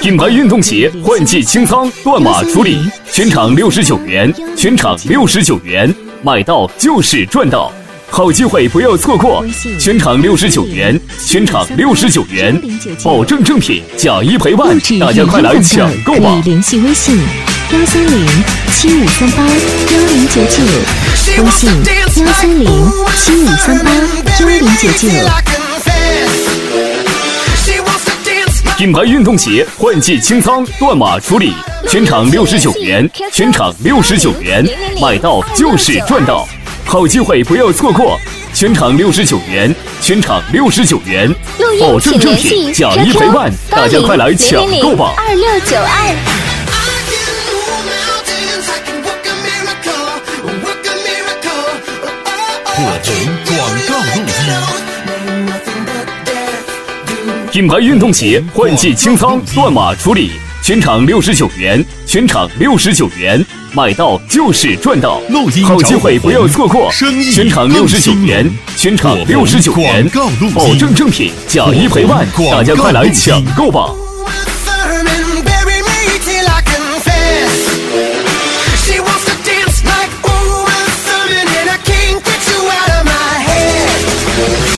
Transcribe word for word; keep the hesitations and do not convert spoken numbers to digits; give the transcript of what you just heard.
品牌运动鞋换季清仓断码处理，全场六十九元，全场六十九元，买到就是赚到，好机会不要错过！全场六十九元，全场六十九元，保证正品，假一赔万，大家快来抢购吧！ 可以联系微信幺三零七五三八幺零九九，微信幺三零七五三八幺零九九。 品牌运动鞋换季清仓断码处理，全场六十九元，全场六十九元，买到就是赚到，好机会不要错过！全场六十九元，全场六十九元，保证正品，假一赔万，大家快来抢购吧！ 二六九二。 火红广告录音。 品牌运动鞋换季清仓断码处理，全场六十九元，全场六十九元，买到就是赚到，好机会不要错过！全场六十九元，全场六十九元，保证正品，假一赔万，大家快来抢购吧！